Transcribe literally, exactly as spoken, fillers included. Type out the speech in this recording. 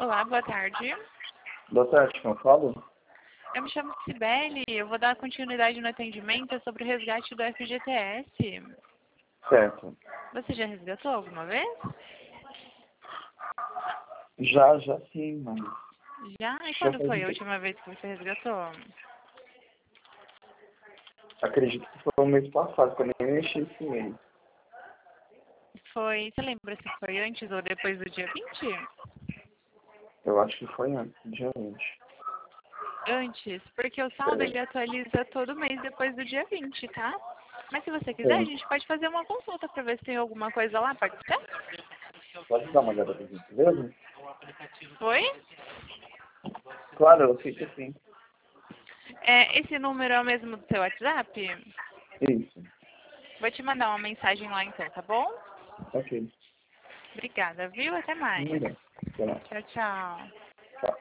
Olá, boa tarde. Boa tarde, quem fala? Eu me chamo Cibele, eu vou dar continuidade no atendimento sobre o resgate do F G T S. Certo. Você já resgatou alguma vez? Já, já sim, mas... Já? E Já quando faz foi um a tempo. última vez que você resgatou? Acredito que foi o mês passado, quando eu nem mexi esse mês. Foi, você lembra se foi antes ou depois do dia vinte? Eu acho que foi antes, dia vinte. Antes, porque o saldo ele atualiza todo mês depois do dia vinte, tá? Mas se você quiser, a Sim. gente pode fazer uma consulta para ver se tem alguma coisa lá, pode ser? Pode dar uma olhada pra gente, beleza? Foi? Claro, eu sei que sim. É, esse número é o mesmo do seu WhatsApp? Isso. Vou te mandar uma mensagem lá então, tá bom? Ok. Obrigada, viu? Até mais. Melhor. Sei lá. Tchau, tchau.